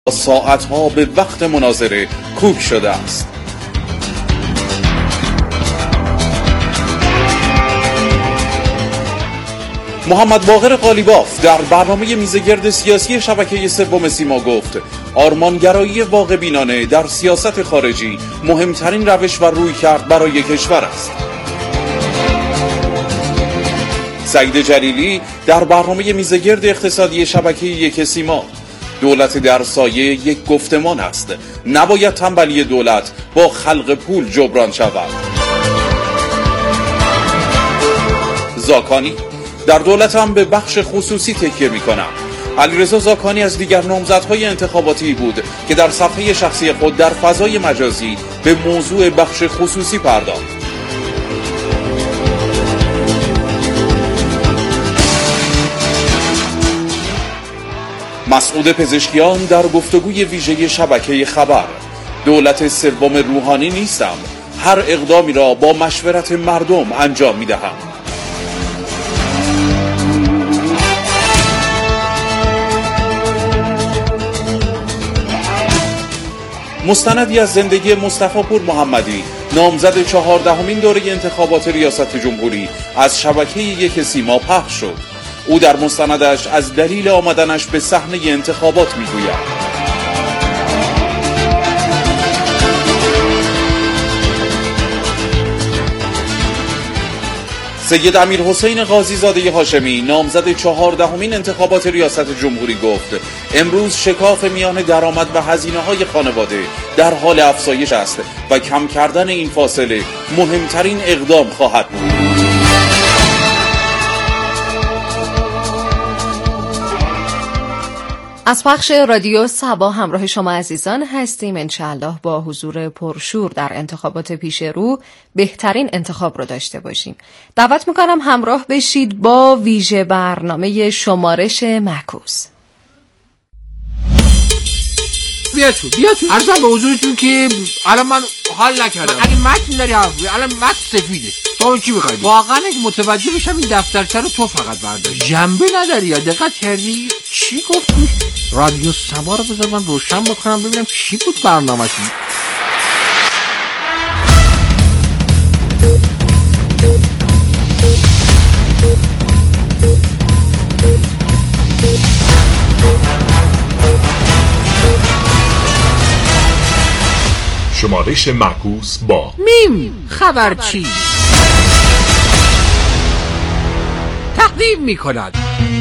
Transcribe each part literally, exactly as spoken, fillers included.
ساعتها به وقت مناظره کوک شده است. محمد باقر قالیباف در برنامه میزگرد سیاسی شبکه سوم سیما گفت آرمانگرایی واقع بینانه در سیاست خارجی مهمترین روش و رویکرد برای کشور است. سعید جلیلی در برنامه میزگرد اقتصادی شبکه یک سیما: دولت در سایه یک گفتمان است، نباید تنبلی دولت با خلق پول جبران شود. زاکانی: در دولت هم به بخش خصوصی تکیه می کنم. علیرضا زاکانی از دیگر نامزدهای انتخاباتی بود که در صفحه شخصی خود در فضای مجازی به موضوع بخش خصوصی پرداخت. مسعود پزشکیان در گفتگوی ویژه شبکه خبر: دولت سوم روحانی نیستم، هر اقدامی را با مشورت مردم انجام می دهم. مستندی از زندگی مصطفی پور محمدی، نامزد چهاردهمین دوره انتخابات ریاست جمهوری، از شبکه یک سیما پخش شد. او در مستندش از دلیل آمدنش به صحنه انتخابات میگوید. سید امیرحسین قاضی زاده هاشمی، نامزد چهاردهمین انتخابات ریاست جمهوری، گفت امروز شکاف میان درآمد و هزینه‌های خانواده در حال افزایش است و کم کردن این فاصله مهمترین اقدام خواهد بود. از پخش رادیو صبا همراه شما عزیزان هستیم. انشاءالله با حضور پرشور در انتخابات پیش رو بهترین انتخاب رو داشته باشیم. دعوت میکنم همراه بشید با ویژه برنامه شمارش معکوس. بیا تو بیا تو عرضم به حضورتون که الان من حال نکردم. اگه متن داری حرف الان متن سفیده، تو چی می‌خوای؟ واقعا اگه متوجه بشم این دفترچه رو تو فقط برداری، جنبه نداری یا دقت کردی چی گفت؟ رادیو صبا رو بذار من روشن بکنم ببینم چی بود برنامه‌تون. شمارش معکوس با میم خبرچی تقدیم می کند.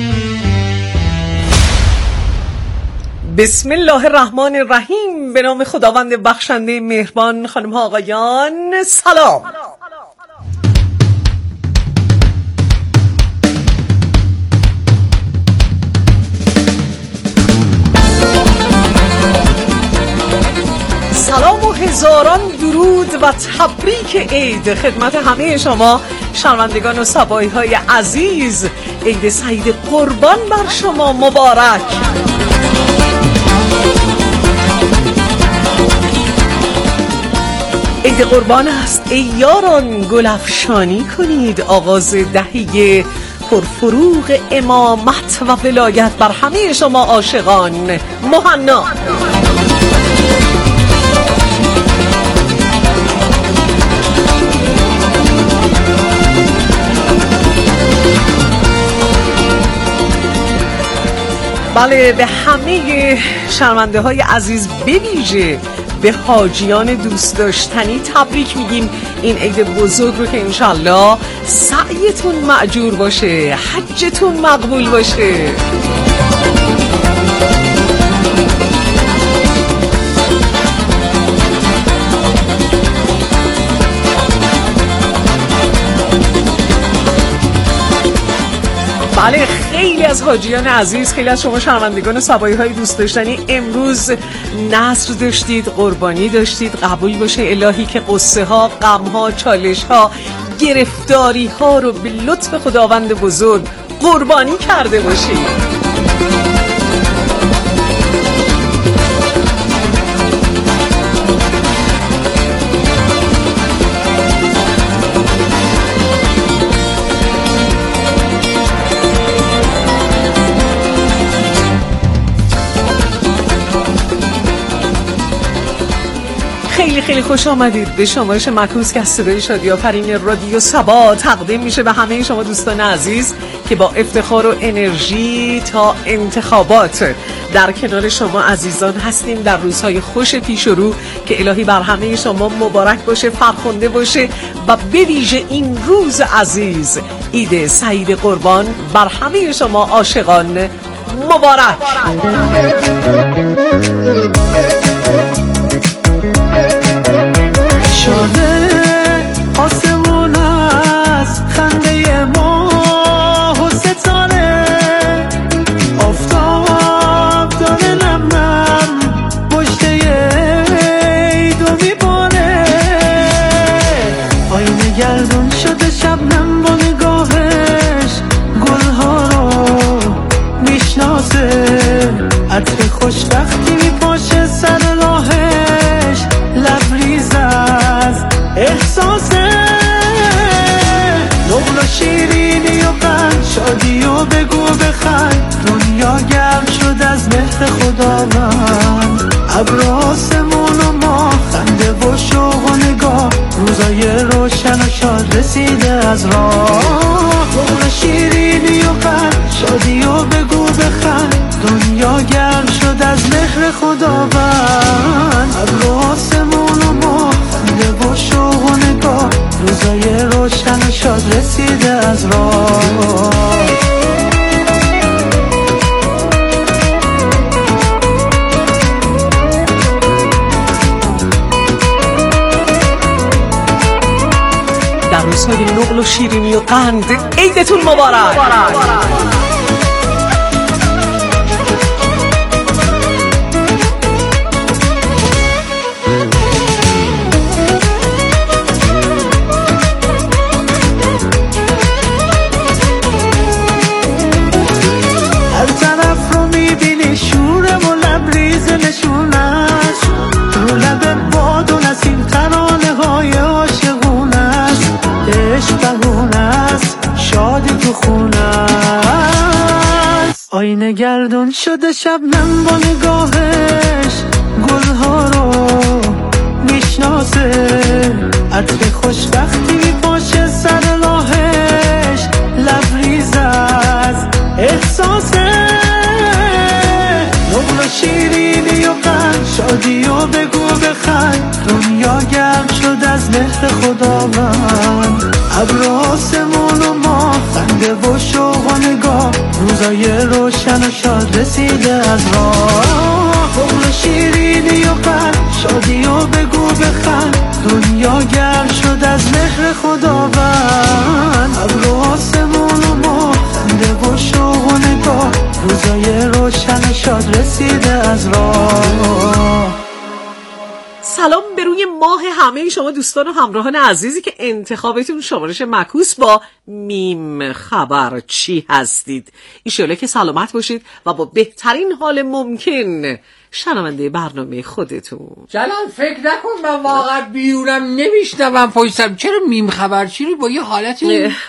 بسم الله الرحمن الرحیم. به نام خداوند بخشنده مهربان. خانم ها آقایان سلام. سلام و هزاران درود و تبریک عید خدمت همه شما شنوندگان و سبایی های عزیز. عید سعید قربان بر شما مبارک. عید قربان است ای یاران، گل افشانی کنید. آغاز دهه پرفروغ امامت و ولایت بر همه شما عاشقان. مهنا. بله، به همه شنونده های عزیز، به ویژه به حاجیان دوست داشتنی تبریک میگیم این عید بزرگ رو که انشالله سعیتون مأجور باشه، حجتون مقبول باشه. بله، خیلی از حاجیان عزیز، خیلی از شما شنوندگان سبایی های دوست داشتنی امروز نصر داشتید، قربانی داشتید. قبول باشه الهی که قصه ها، غم ها، چالش ها، گرفتاری ها رو به لطف خداوند بزرگ قربانی کرده باشید. خیلی خیلی خوش آمدید به شمارش معکوس که از صدای شادی آفرین رادیو صبا تقدیم میشه به همه شما دوستان عزیز که با افتخار و انرژی تا انتخابات در کنار شما عزیزان هستیم در روزهای خوش پیش رو که الهی بر همه شما مبارک باشه، فرخنده باشه و به ویژه این روز عزیز عید سعید قربان بر همه شما عاشقان مبارک. شده آسمون از خنده ماه و ستاره، آفتاب داره نم نم مجده عیدو میباره، آینه گردون شده شبنم با نگاهش گلها رو میشناسه، عطر خوشبختی میپاشه سر راهش، لبریز از احساسه، نقل و شیرینی و قند، شادی و بگو بخند، دنیا گرم شد از مهر خداوند، ابر آسمون و ما خنده و شوق و نگاه، روزای روشن و شاد رسیده از راه، نقل و شیرینی و قند، شادی و بگو بخند، دنیا گرم شد از مهر خداوند، ابر آسمون و ما خنده و شوق و نگاه، روزای روشن و شاد رسیده از راه. در روزهای نقل و شیرینی و قند عیدتون مبارک. هر طرف رو میبینی شوره و لبریز نشونش، رو لب باد و نسیم ترانه های عاشقونه است، عشق بهونه است شادی تو خونه است، آینه گردون شده شبنم با نگاهش گلها رو میشناسه، عطر خوشبختی میپاشه سر راهش، لبریز از احساسه، نقل و شیرینی و قند، شادی و بگو بخند، دنیا گرم شد از مهر خداوند، ابر آسمون و ما خنده و شوق و نگاه، روزای روشن و شاد رسیده از راه، نقل و شیرینی و قند، شادی و بگو بخند، دنیا گرم شد از مهر خداوند، ابر آسمون و ما خنده و شوق و نگاه، روزای روشن و شاد رسیده از راه. سلام به روی ماه همه شما دوستان و همراهان عزیزی که انتخابتون شمارش معکوس با میم خبر چی هستید. ایشالا که سلامت باشید و با بهترین حال ممکن شنونده برنامه خودتون. جلال فکر نکن من واقعا بیرونم نمیشنوم پایستم، چرا میم خبر چی رو با یه حالت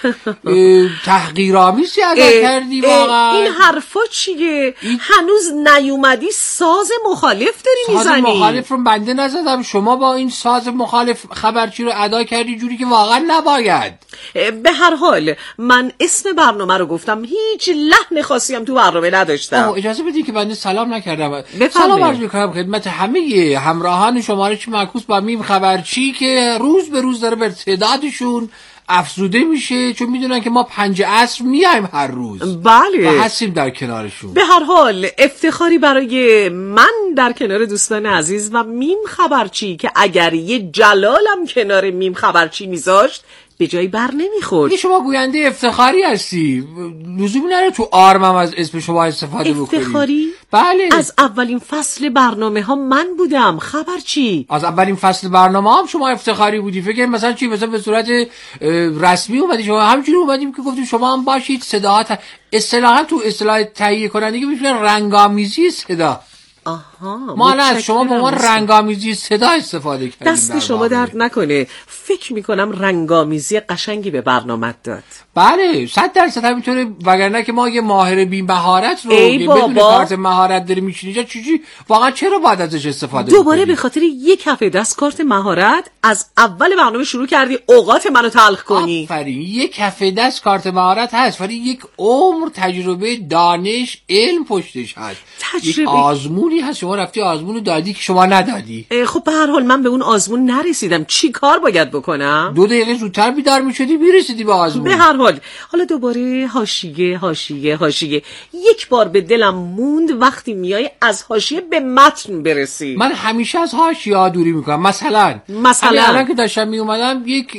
تحقیرآمیزی ادا کردی واقعا؟ این حرفا چیه؟ این... هنوز نیومدی ساز مخالف داری میزنی. ساز مخالف رو بنده نزدم، شما با این ساز مخالف خبرچی رو ادا کردی جوری که واقعا نباید. به هر حال من اسم برنامه رو گفتم، هیچ لحن خاصی هم تو برنامه نداشتم. اجازه بدید که بنده سلام نکردم. سلام عرض می‌کنم خدمت همه همراهان شمارش معکوس با میم خبرچی که روز به روز داره به تعدادشون افزوده میشه، چون میدونن که ما پنج عصر میایم هر روز. بله. و هستیم در کنارشون. به هر حال افتخاری برای من در کنار دوستان عزیز و میم خبرچی که اگر یه جلالم کنار میم خبرچی میذاشت به جایی بر نمیخورد. شما گوینده افتخاری هستی، لزومی نره تو آرمم از اسم شما استفاده بکنی. افتخاری؟ بله. از اولین فصل برنامه ها من بودم. خبر چی؟ از اولین فصل برنامه هم شما افتخاری بودی. فکر مثلا چی، مثلا به صورت رسمی اومدی شما، همینجوری اومدیم که گفتیم شما هم باشید. صداها اصطلاحا تو اصطلاح تهیه کنندگی میشه رنگامیزی صدا. آها. ما نه از شما به ما رنگامیزی صدا استفاده کردیم. دست شما درد نکنه. فکر میکنم رنگامیزی قشنگی به برنامه داد. بله صد درصد همینطوره، وگرنه که ما یه ماهر بی مهارت رو بدون کارت مهارت داریم میشینیم چیزی واقعا چرا باید ازش استفاده دوباره به خاطر یک هفته دست کارت مهارت از اول برنامه شروع کردی اوقات منو تلخ کنی. آفرین، یک هفته دست کارت مهارت هست ولی یک عمر تجربه، دانش، علم پشتش هست. تجربه. یک آزمونی هست، شما رفتی آزمون دادی که شما ندادی. خب به هر حال من به اون آزمون نرسیدم، چی کار باید بکنم؟ دو دقیقه زودتر بیدار میشدی میرسیدی به آزمون. به هر حال حالا دوباره حاشیه حاشیه حاشیه. یک بار به دلم موند وقتی میای از حاشیه به متن برسی. من همیشه از حاشیه دوری میکنم. مثلا مثلا الان که داشتم میومدم یک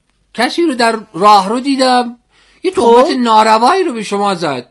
کسی رو در راه رو دیدم یه تهمت ناروایی رو به شما زد،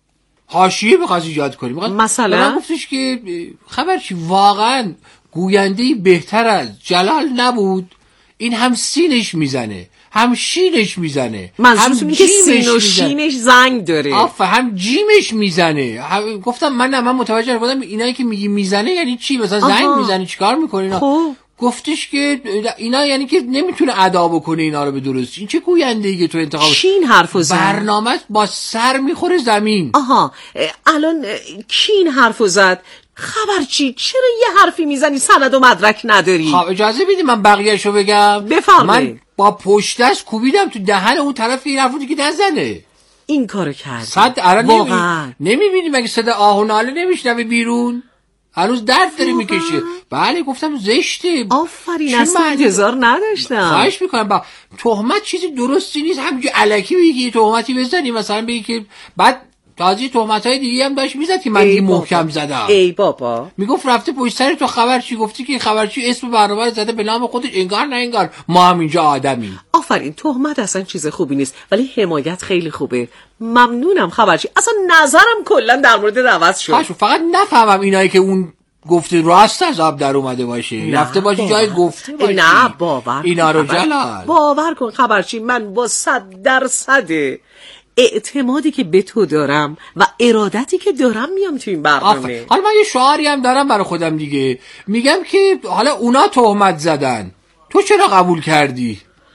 حاشیه بخواست ایجاد کنی. مثلا گفتش که خبر چی، واقعا گوینده‌ای بهتر از جلال نبود، این هم سینش میزنه هم شینش میزنه، منظورتون اینه که سین و شینش زنگ داره. آفه هم جیمش میزنه. هم... گفتم من نه من متوجه بودم اینایی که میگی میزنه یعنی چی، مثلا زنگ میزنه چیکار میکنه اینا. خب گفتش که اینا یعنی که نمیتونه ادا بکنه اینا رو به درستی. این چه گوینده‌ای که تو انتخاب چین حرفو زد، برنامه با سر میخوره زمین. آها الان کی این حرفو زد؟ خبر چی؟ چرا یه حرفی میزنی سند و مدرک نداری؟ خب اجازه بدید من بقیه‌شو بگم. بفرمایید. من با پشت دست کوبیدم تو دهن اون طرف این حرفو دیگه نزنه. این کارو کرد. صد الان واقعا نمیبینی مگه صدا آه و ناله نمیشنوی بیرون؟ هنوز درد داره میکشه. بله گفتم زشته. آفرین، اصلا انتظار نداشتم. خواهش میکنم با تهمت چیزی درستی نیست همینجوری الکی بگی تهمتی بزنی، مثلا بگی که بعد تازه تهمت‌های دیگه هم داشت میزد که من دیگه محکم زدم. ای بابا میگفت رفته پشت سر تو خبرچی گفتی که خبرچی اسم برنامه زده به نام خودش، انگار نه انگار ما هم اینجا آدمی. آفرین، تهمت اصلا چیز خوبی نیست ولی حمایت خیلی خوبه. ممنونم خبرچی، اصلا نظرم کلا در مورد عوض شد. فقط نفهمم اینایی که اون گفته راست از آب در اومده باشه، رفته باشی جای گفته باشی. نه باور اینا رو جلال باور کن خبرچی، من با صد درصد اعتمادی که به تو دارم و ارادتی که دارم میام تو این برنامه. حالا من یه شعاری هم دارم برای خودم دیگه، میگم که حالا اونا تهمت زدن تو چرا قبول کردی؟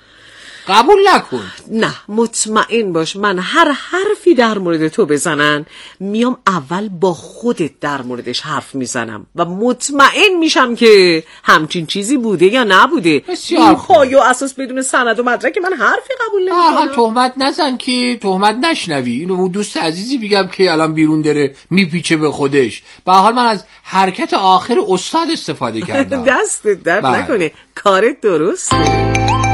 قبول نکن. نه مطمئن باش من هر حرفی در مورد تو بزنن میام اول با خودت در موردش حرف میزنم و مطمئن میشم که همچین چیزی بوده یا نبوده. بسیار پای و اساس بدون سند و مدرک من حرفی قبول نمیکنم. تهمت نزن که تهمت نشنوی. اینو دوست عزیزی میگم که الان بیرون داره میپیچه به خودش. به هر حال من از حرکت آخر استاد استفاده کردم. دستت درد نکنه، کارت درسته.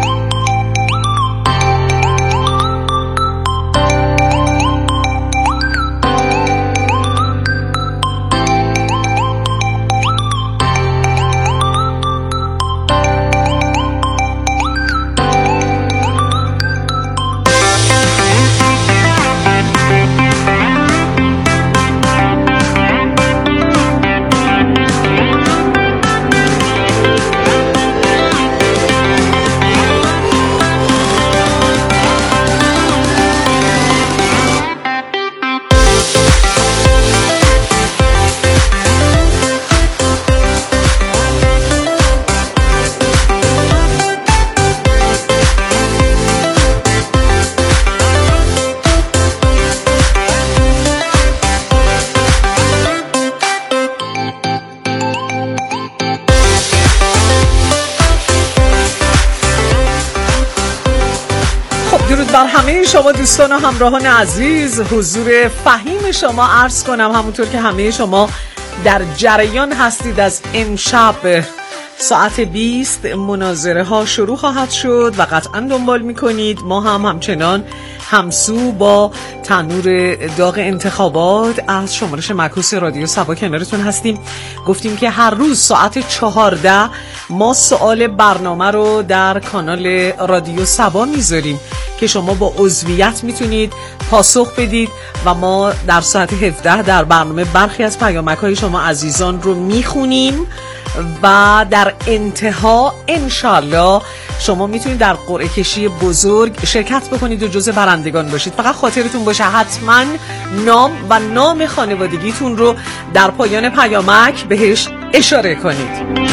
بر همه شما دوستان و همراهان عزیز، حضور فهیم شما عرض کنم. همونطور که همه شما در جریان هستید از امشب ساعت بیست مناظره ها شروع خواهد شد و قطعا دنبال میکنید. ما هم همچنان همسو با تنور داغ انتخابات از شمارش معکوس رادیو سبا کنارتون هستیم. گفتیم که هر روز ساعت چهارده ما سوال برنامه رو در کانال رادیو سبا میذاریم که شما با عضویت میتونید پاسخ بدید و ما در ساعت هفده در برنامه برخی از پیامک‌های شما عزیزان رو میخونیم و در انتها انشالله شما میتونید در قرعه کشی بزرگ شرکت بکنید و جزء برندگان باشید. فقط خاطرتون باشه حتما نام و نام خانوادگیتون رو در پایان پیامک بهش اشاره کنید.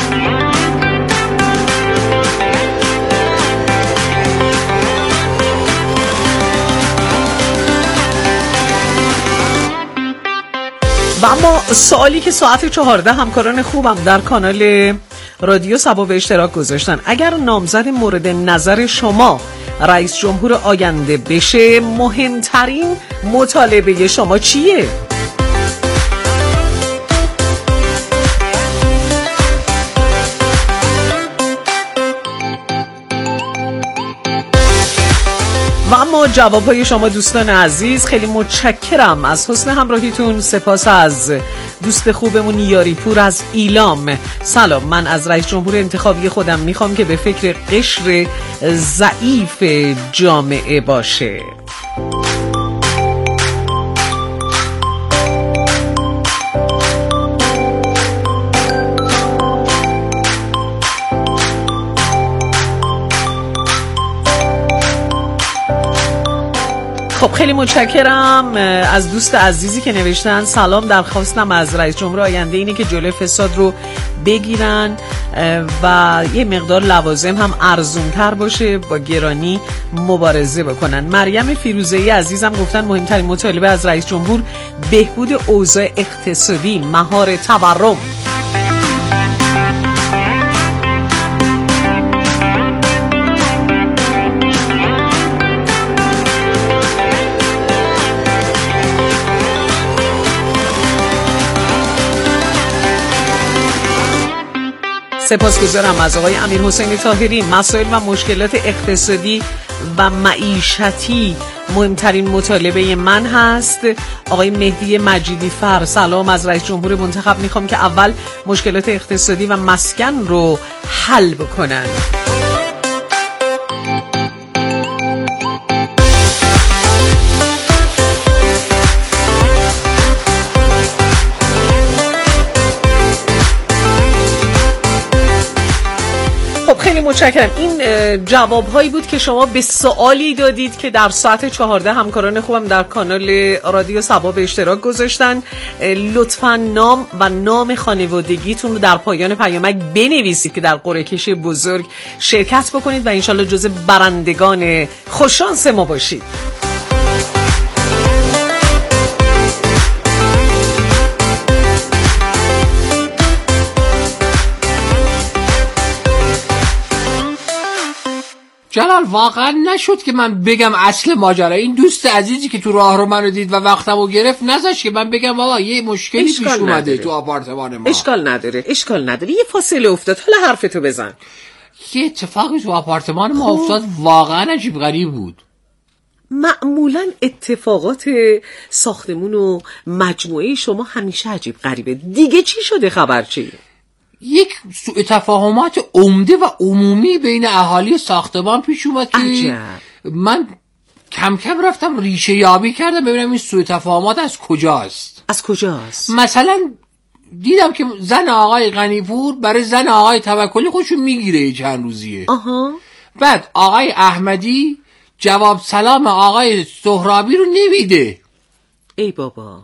و اما سوالی که ساعت چهارده همکاران خوبم در کانال رادیو سبا به اشتراک گذاشتن، اگر نامزد مورد نظر شما رئیس جمهور آینده بشه مهمترین مطالبه شما چیه؟ و اما جوابهای شما دوستان عزیز، خیلی متشکرم از حسن همراهیتون. سپاس از دوست خوبمون یاری پور از ایلام. سلام، من از رئیس جمهور انتخابی خودم میخوام که به فکر قشر ضعیف جامعه باشه. خب خیلی متشکرم از دوست عزیزی که نوشتن سلام، درخواستم از رئیس جمهور آینده اینه که جلوی فساد رو بگیرن و یه مقدار لوازم هم ارزونتر باشه، با گرانی مبارزه بکنن. مریم فیروزه‌ای عزیزم گفتن مهمترین مطالبه از رئیس جمهور بهبود اوضاع اقتصادی، مهار تورم. سپاسگزارم از آقای امیر حسین طاهری. مسائل و مشکلات اقتصادی و معیشتی مهمترین مطالبه من هست. آقای مهدی مجیدی فر سلام، از رئیس جمهور منتخب میخوام که اول مشکلات اقتصادی و مسکن رو حل بکنن. خیلی متشکرم. این جوابهایی بود که شما به سوالی دادید که در ساعت چهارده همکاران خوبم در کانال رادیو سبا به اشتراک گذاشتن. لطفاً نام و نام خانوادگیتون رو در پایان پیامک بنویسید که در قرعه کشی بزرگ شرکت بکنید و انشالله جزو برندگان خوششانس ما باشید. جلال واقعا نشد که من بگم اصل ماجرا. این دوست عزیزی که تو راه رو منو دید و وقتمو گرفت نذاشت که من بگم بابا یه مشکلی پیش اومده تو آپارتمان ما. اشکال نداره اشکال نداره یه فاصله افتاد، حالا حرفتو بزن. یه اتفاقی تو آپارتمان ما افتاد واقعا عجیب غریب بود. معمولا اتفاقات ساختمون و مجموعه شما همیشه عجیب غریبه. دیگه چی شده؟ خبر چیه؟ یک سوء تفاهمات عمده و عمومی بین اهالی ساختمان پیش اومد که من کم کم رفتم ریشه یابی کردم ببینم این سوء تفاهمات از کجاست. از کجاست؟ مثلا دیدم که زن آقای غنیپور برای زن آقای توکلی خودشو میگیره چند روزیه. آها. بعد آقای احمدی جواب سلام آقای سهرابی رو نمیده. ای بابا.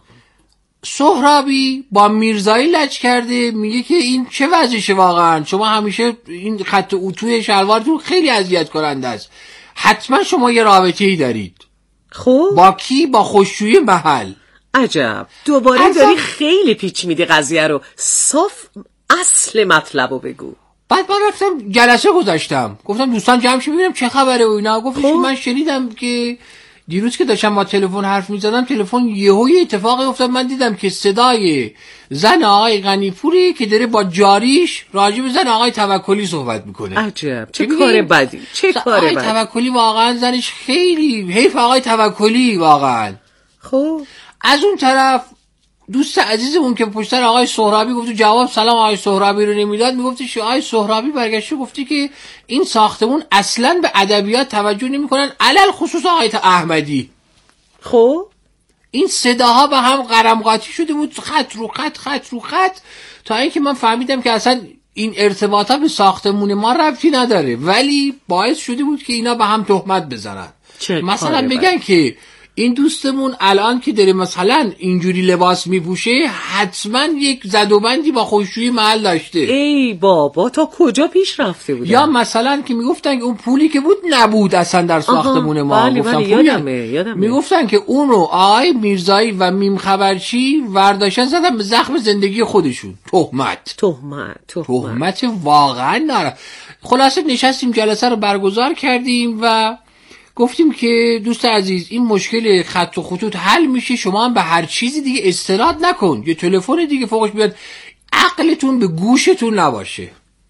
سهرابی با میرزایی لج کرده، میگه که این چه وضعشه واقعا، شما همیشه این خط اتوی شلوارتون خیلی اذیت کننده است، حتما شما یه رابطه‌ای دارید. خب با کی؟ با خشکشویی محل. عجب. دوباره عجب. داری خیلی پیچ میدی قضیه رو. صاف اصل مطلبو بگو. بعد من رفتم جلسه گذاشتم، گفتم دوستان جمع شیم ببینم چه خبره و اینا. گفتش که من شنیدم که دیروز که داشتم با تلفن حرف می‌زدم تلفن یهو یه اتفاقی افتاد، من دیدم که صدای زن آقای غنیپوری که داره با جاریش راجع به زن آقای توکلی صحبت میکنه. عجب چه کار بدی، چه کار بدی. آقای توکلی واقعا زنش خیلی حیف آقای توکلی واقعا. خب از اون طرف دوست عزیزمون که پشت سر آقای سهرابی گفت جواب سلام آقای سهرابی رو نمیداد، میگفتش آقای سهرابی برگشته گفتی که این ساختمون اصلا به ادبیات توجه نمیکنن، علل خصوص آقای احمدی. خب این صداها به هم قرم قاطی شده بود، خط رو خط خط رو خط، تا اینکه من فهمیدم که اصلا این ارتباطات به ساختمون ما ربطی نداره، ولی باعث شده بود که اینا به هم تهمت بزنن. مثلا بگن که این دوستمون الان که داره مثلا اینجوری لباس میپوشه حتما یک زدوبندی با خشکشویی محل داشته. ای بابا تا کجا پیش رفته بودن؟ یا مثلا که میگفتن که اون پولی که بود نبود اصلا در ساختمون ما. بله گفتن بله یادمه یادمه میگفتن که اون رو آقای میرزایی و میم خبرچی ورداشتن زدن به زخم زندگی خودشون. تهمت تهمت تهمت واقعا ناره. خلاصه نشستیم جلسه رو برگزار کردیم و گفتیم که دوست عزیز این مشکل خط و خطوط حل میشه، شما هم به هر چیزی دیگه استناد نکن، یه تلفن دیگه فوقش بیاد، عقلتون به گوشتون نباشه.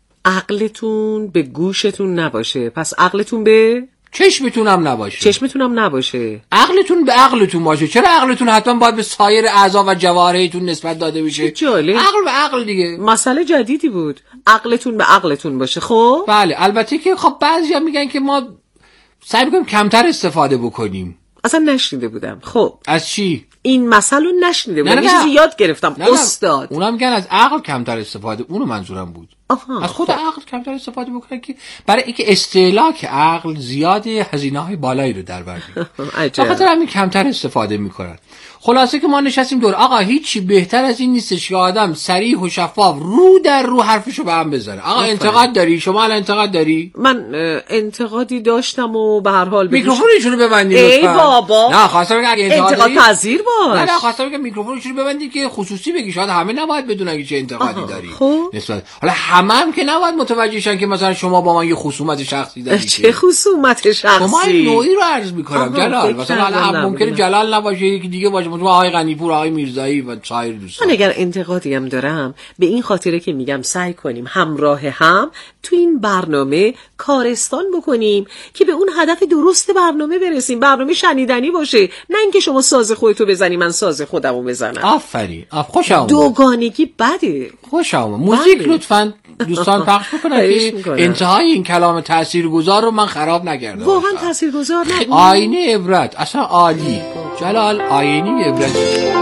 عقلتون به گوشتون نباشه، پس عقلتون به چشمتون هم نباشه. چشمتون هم نباشه. عقلتون به عقلتون باشه. چرا عقلتون حتما باید به سایر اعضا و جوارحتون نسبت داده بشه؟ جالب. عقل به عقل دیگه. مسئله جدیدی بود. عقلتون به عقلتون باشه. خب بله، البته که خب بعضیا میگن که ما سعی میکنیم کمتر استفاده بکنیم. اصلا نشنیده بودم. خب از چی؟ این مسئله نشنیده بودم. یه چیزی یاد گرفتم. نه نه. استاد اونم میگن از عقل کمتر استفاده، اونو منظورم بود. آها. از خود عقل کمتر استفاده بکنن که برای اینکه استهلاک عقل زیاد هزینه‌های بالایی رو در بر میاره. به خاطر همین کمتر استفاده میکنن. خلاصه که ما نشستیم دور، آقا هیچی بهتر از این نیستش که آدم صریح و شفاف رو در رو حرفشو به هم بزنه. آقا انتقاد داری؟ شما الان انتقاد داری؟ من انتقادی داشتم و به هر حال میکروفونشون رو ببندید لطفا. ای بابا نه خواستم بگم اگه انتقاد انتقاد پذیر باش. نه نه خواستم بگم میکروفونشون رو ببندید که خصوصی بگی، شاید همه نباید بدونن که چه انتقادی آها. داری خب نسبت حالا همه هم که نباید متوجه شن که مثلا شما با من یه خصومت شخصی داری. چه خصومت شخصی؟ شما این نوعی رو عرض میکنم جلال. مثلا ممکنه جلال نباشه، یکی دیگه باشه، مثلا آقای غنیپور، آقای میرزایی و سایر دوستان. من اگر انتقادی هم دارم به این خاطره که میگم سعی کنیم همراه هم تو این برنامه کارستان بکنیم که به اون هدف درست برنامه برسیم. برنامه شنیدنی باشه، نه اینکه شما ساز خودتو بزنی من ساز خودمو بزنم. آفرین. خوش آمد. دوگانگی بده. خوش آمد. موزیک لطفاً دوستان پخش بکنن که انتهای این کلام تاثیرگذار رو من خراب نگردم. واقعا تاثیرگذار نه. آینه عبرت اصلا عالی. جلال آینه عبرت.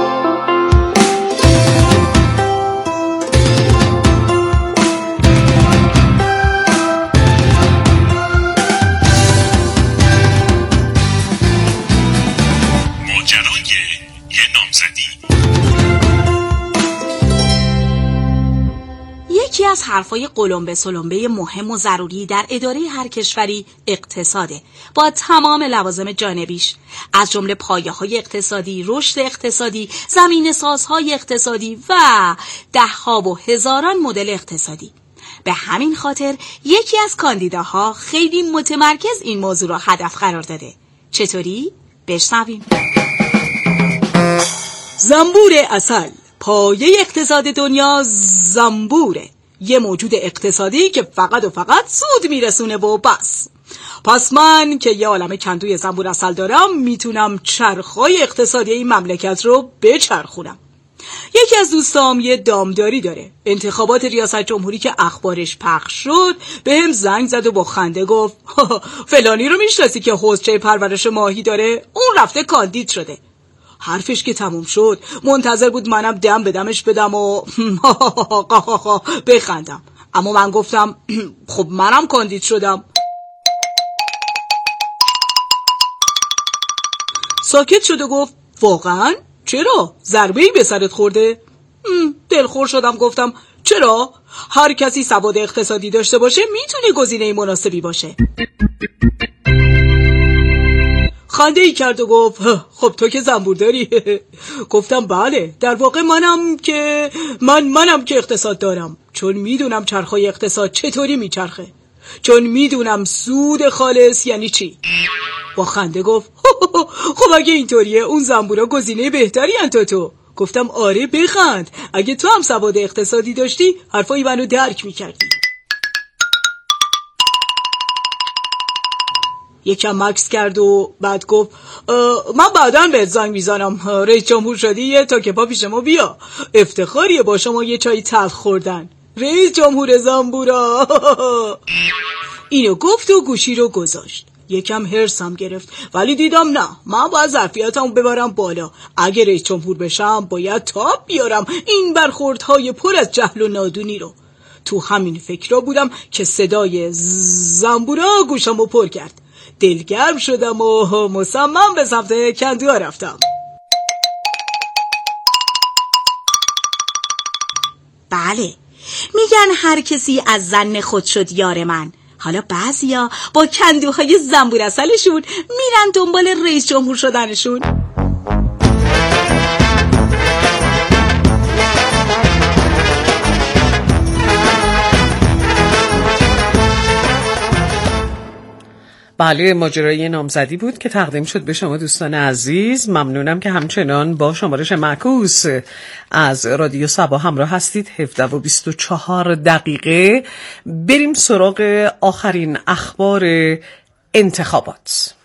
ماجرای یه نامزدی. یکی از حرفای قلمبه سلمبه مهم و ضروری در اداره هر کشوری اقتصاده، با تمام لوازم جانبیش، از جمله پایه‌های اقتصادی، رشد اقتصادی، زمینه‌سازهای اقتصادی و ده‌ها و هزاران مدل اقتصادی. به همین خاطر یکی از کاندیداها خیلی متمرکز این موضوع را هدف قرار داده. چطوری؟ بشنویم. زنبور عسل، پایه اقتصاد دنیا زنبوره، یه موجود اقتصادی که فقط و فقط سود میرسونه و بس. پس من که یه عالمه کندوی زنبور عسل دارم میتونم چرخای اقتصادی این مملکت رو بچرخونم. یکی از دوستام یه دامداری داره. انتخابات ریاست جمهوری که اخبارش پخش شد به هم زنگ زد و با خنده گفت فلانی رو میشناسی که حوضچه پرورش ماهی داره؟ اون رفته کاندید شده. حرفش که تموم شد منتظر بود منم دم به دمش بدم و بخندم، اما من گفتم خب منم کاندید شدم. ساکت شد و گفت واقعا؟ چرا؟ ضربه‌ای به سرت خورده؟ دلخور شدم، گفتم چرا؟ هر کسی سواد اقتصادی داشته باشه میتونه گزینه مناسبی باشه. خنده ای کرد و گفت خب تو که زنبور داری. گفتم بله، در واقع منم که من منم که اقتصاد دارم، چون میدونم چرخای اقتصاد چطوری میچرخه، چون میدونم سود خالص یعنی چی. با خنده گفت خب اگه اینطوریه اون زنبورا گزینه بهتری ان تا تو. گفتم آره بخند، اگه تو هم سواد اقتصادی داشتی حرفای منو درک میکردی. یکم مکس کرد و بعد گفت من بعداً بهت زنگ میزنم، رئیس جمهور شدی یه تا که پا پیش ما بیا، افتخاریه با شما یه چای تلخ خوردن، رئیس جمهور زنبورا. اینو گفت و گوشی رو گذاشت. یکم هرسم گرفت، ولی دیدم نه، من باید ظرفیتمو ببرم بالا. اگه رئیس جمهور بشم باید تاب بیارم این برخوردهای پر از جهل و نادونی رو. تو همین فکر بودم که صدای زنبورا گوشمو پر کرد. دلگرم شدم و مصمم به سمت کندوها رفتم. بله، میگن هر کسی از زن خود شد یار من. حالا بعضیا با کندوهای زنبور عسلشون میرن دنبال رئیس جمهور شدنشون. بله، ماجرای نامزدی بود که تقدیم شد به شما دوستان عزیز. ممنونم که همچنان با شمارش معکوس از رادیو صبا همراه هستید. هفده و بیست و چهار دقیقه بریم سراغ آخرین اخبار انتخابات.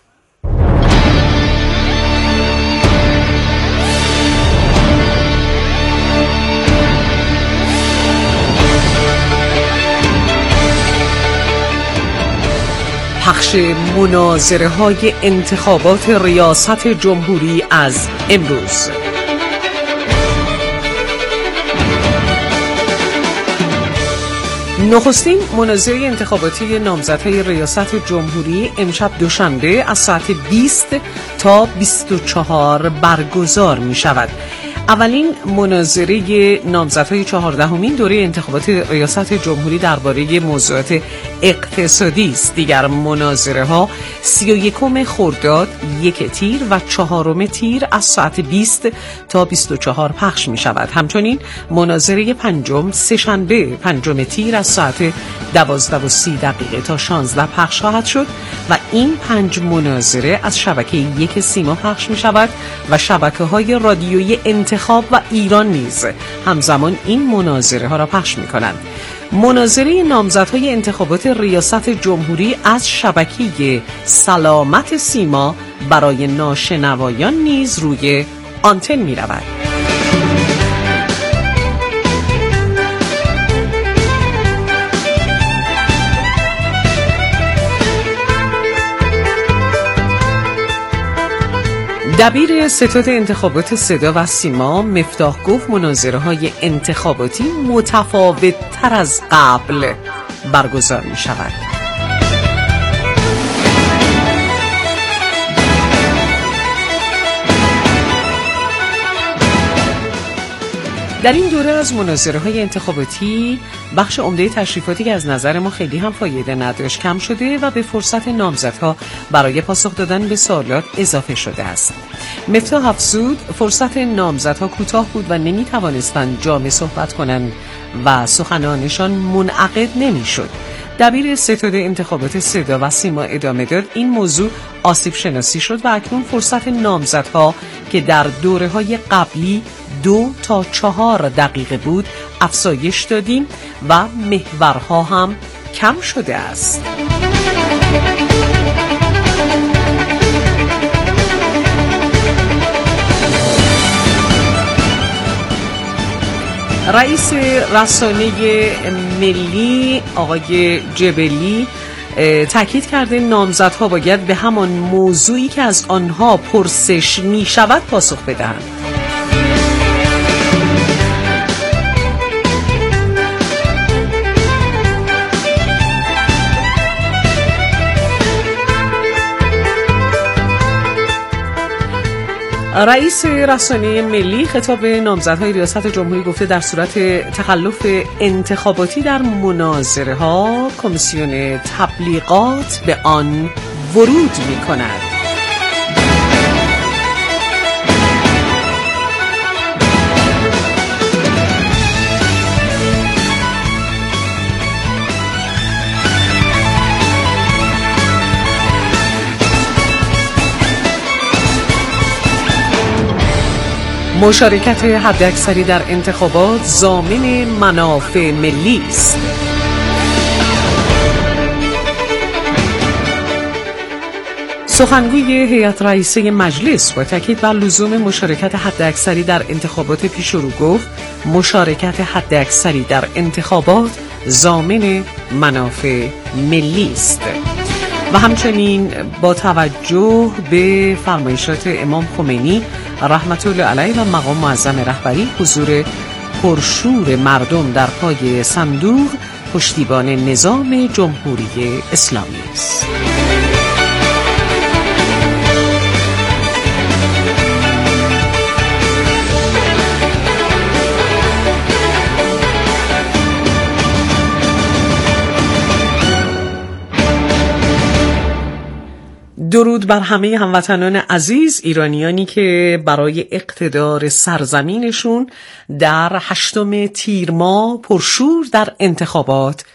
پخش مناظره های انتخابات ریاست جمهوری از امروز. نخستین مناظره انتخاباتی نامزدهای ریاست جمهوری امشب دوشنبه از ساعت بیست تا بیست و چهار برگزار می شود. اولین مناظره نامزدهای چهاردهمین دوره انتخابات ریاست جمهوری درباره موضوعات اقتصادی است. دیگر مناظره ها سی و یکم خرداد یک تیر و چهارم تیر از ساعت بیست تا بیست و چهار پخش می شود. همچنین مناظره پنجم سه شنبه پنجم تیر از ساعت دوازده و سی دقیقه تا شانزده پخش خواهد شد و این پنج مناظره از شبکه یک سیما پخش می شود و شبکه های رادیویی انتخاب و ایران نیز همزمان این مناظره ها را پخش می کنند. مناظره نامزدهای انتخابات ریاست جمهوری از شبکه سلامت سیما برای ناشنوایان نیز روی آنتن می رود. دبیر ستاد انتخابات صدا و سیما مفتاح گفت مناظره های انتخاباتی متفاوت تر از قبل برگزار می شود. در این دوره از مناظره های انتخاباتی بخش عمده تشریفاتی که از نظر ما خیلی هم فایده نداشت کم شده و به فرصت نامزدها برای پاسخ دادن به سوالات اضافه شده است. مفتاح افزود فرصت نامزدها کوتاه بود و نمی توانستند جامع صحبت کنند و سخنانشان منعقد نمی شد. دبیر ستاد انتخابات صدا و سیما ادامه داد این موضوع آسیب شناسی شد و اکنون فرصت نامزدها که در دوره های قبلی دو تا چهار دقیقه بود افزایش دادیم و محورها هم کم شده است. رئیس رسانه ملی آقای جبلی تاکید کرده نامزدها باید به همان موضوعی که از آنها پرسش می شود پاسخ بدهند. رئیس رسانه ملی خطاب به نامزدهای ریاست جمهوری گفته در صورت تخلف انتخاباتی در مناظره ها کمیسیون تبلیغات به آن ورود می کند. مشارکت حداکثری در انتخابات ضامن منافع ملی است. سخنگوی هیئت رئیسه مجلس با تاکید بر لزوم مشارکت حداکثری در انتخابات پیشرو گفت مشارکت حداکثری در انتخابات ضامن منافع ملی است. و همچنین با توجه به فرمایشات امام خمینی رحمت الله علیه و مقام معظم رهبری حضور پرشور مردم در پای صندوق پشتیبان نظام جمهوری اسلامی است. درود بر همه هموطنان عزیز ایرانیانی که برای اقتدار سرزمینشون در هشتم تیر ماه پرشور در انتخابات